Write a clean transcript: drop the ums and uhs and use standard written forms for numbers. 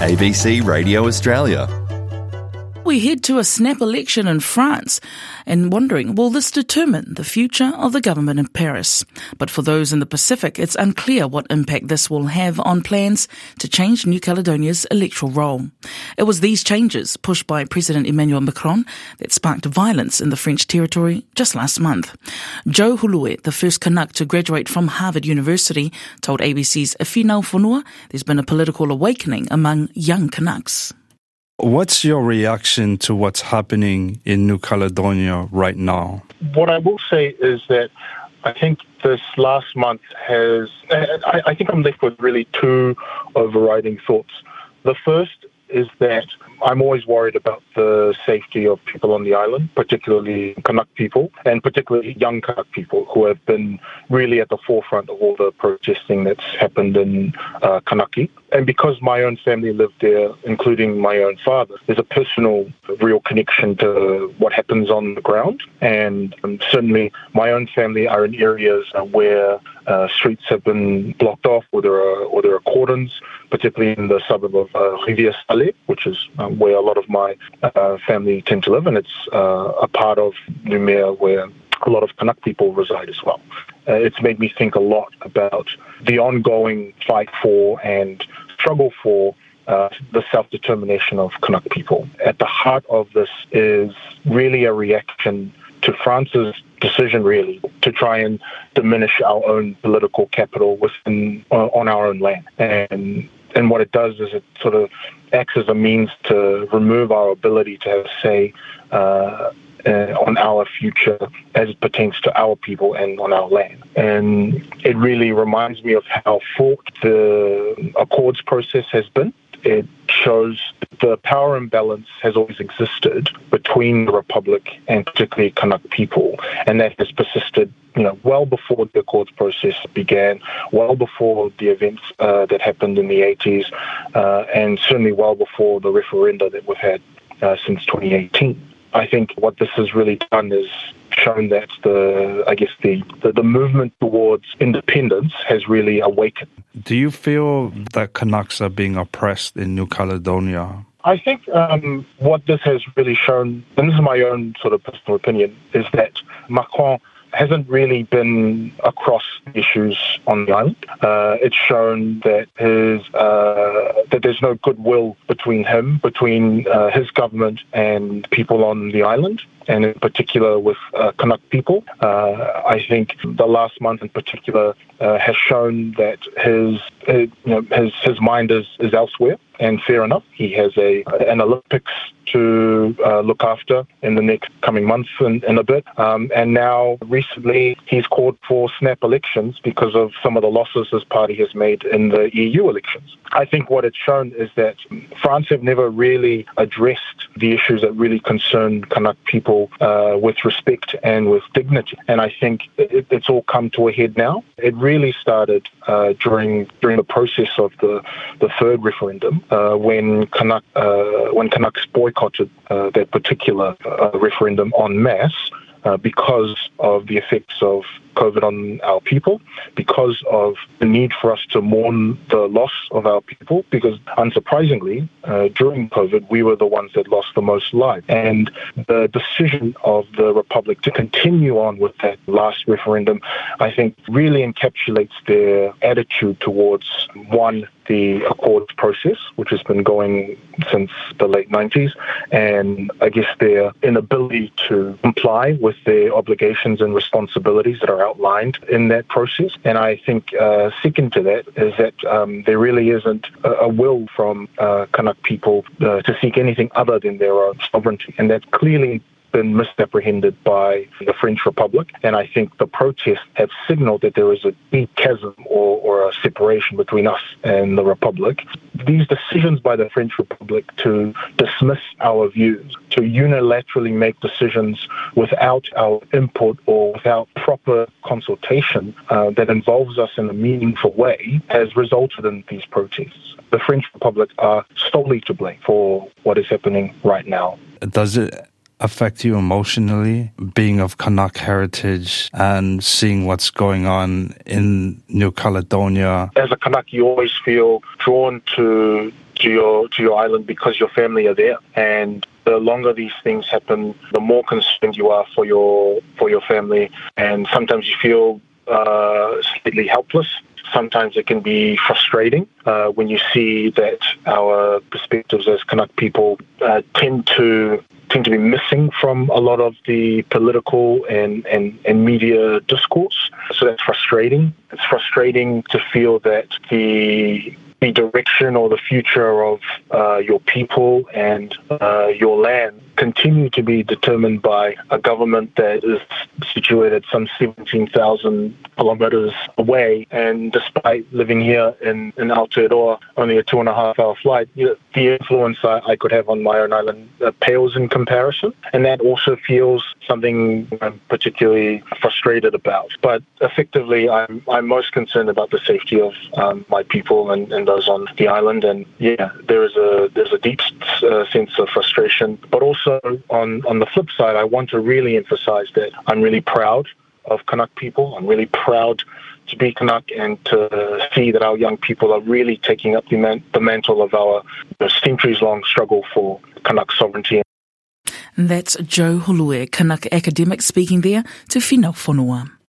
ABC Radio Australia. We head to a snap election in France and wondering, will this determine the future of the government in Paris? But for those in the Pacific, it's unclear what impact this will have on plans to change New Caledonia's electoral roll. It was these changes, pushed by President Emmanuel Macron, that sparked violence in the French territory just last month. Joe Hulue, the first Canuck to graduate from Harvard University, told ABC's Finau Fonua there's been a political awakening among young Canucks. What's your reaction to what's happening in New Caledonia right now? What I will say is that I think this last month I think I'm left with really two overriding thoughts. The first is that I'm always worried about the safety of people on the island, particularly Canuck people, and particularly young Canuck people who have been really at the forefront of all the protesting that's happened in Kanaki. And because my own family lived there, including my own father, there's a personal, real connection to what happens on the ground. And certainly my own family are in areas where streets have been blocked off, or there are cordons, particularly in the suburb of Rivière-Salée, which is where a lot of my family tend to live, and it's a part of Nouméa where a lot of Canuck people reside as well. It's made me think a lot about the ongoing fight for and struggle for the self-determination of Canuck people. At the heart of this is really a reaction to France's decision, really, to try and diminish our own political capital on our own land. And what it does is it sort of acts as a means to remove our ability to have say on our future as it pertains to our people and on our land. And it really reminds me of how fraught the Accords process has been. It shows the power imbalance has always existed between the Republic and particularly Canuck people, and that has persisted well before the Accords process began, well before the events that happened in the 80s, and certainly well before the referenda that we've had since 2018. I think what this has really done is shown that the movement towards independence has really awakened. Do you feel that Canucks are being oppressed in New Caledonia? I think what this has really shown, and this is my own sort of personal opinion, is that Macron hasn't really been across issues on the island. It's shown that that there's no goodwill between his government and people on the island, and in particular with Canuck people. I think the last month in particular has shown that his mind is elsewhere, and fair enough. He has an Olympics to look after in the next coming months and a bit. And now recently he's called for snap elections because of some of the losses his party has made in the EU elections. I think what it's shown is that France have never really addressed the issues that really concern Canuck people with respect and with dignity. And I think it's all come to a head now. It really started during the process of the third referendum when Canucks boycotted that particular referendum en masse because of the effects of COVID on our people, because of the need for us to mourn the loss of our people, because unsurprisingly, during COVID, we were the ones that lost the most lives. And the decision of the Republic to continue on with that last referendum, I think, really encapsulates their attitude towards, one, the Accords process, which has been going since the late 90s, and I guess their inability to comply with their obligations and responsibilities that are outlined in that process. And I think second to that is that there really isn't a will from Canuck people to seek anything other than their own sovereignty, and that's clearly been misapprehended by the French Republic. And I think the protests have signaled that there is a deep chasm or a separation between us and the Republic. These decisions by the French Republic to dismiss our views, to unilaterally make decisions without our input or without proper consultation that involves us in a meaningful way, has resulted in these protests. The French Republic are solely to blame for what is happening right now. Does it affect you emotionally, being of Canuck heritage and seeing what's going on in New Caledonia? As a Canuck, you always feel drawn to to your island because your family are there. And the longer these things happen, the more concerned you are for your family, and sometimes you feel slightly helpless. Sometimes it can be frustrating when you see that our perspectives as Kanak people tend to be missing from a lot of the political and media discourse. So that's frustrating. It's frustrating to feel that the direction or the future of your people and your land continue to be determined by a government that is situated some 17,000 kilometers away. And despite living here in Aotearoa, only a 2.5-hour flight, the influence I could have on my own island pales in comparison. And that also feels something I'm particularly frustrated about. But effectively, I'm most concerned about the safety of my people and those on the island. And yeah, there's a deep sense of frustration. But also on the flip side, I want to really emphasize that I'm really proud of Kanak people. I'm really proud to be Kanak and to see that our young people are really taking up the mantle of our centuries-long struggle for Kanak sovereignty. That's Joe Hulue, Kanak academic, speaking there to Whina Whanua.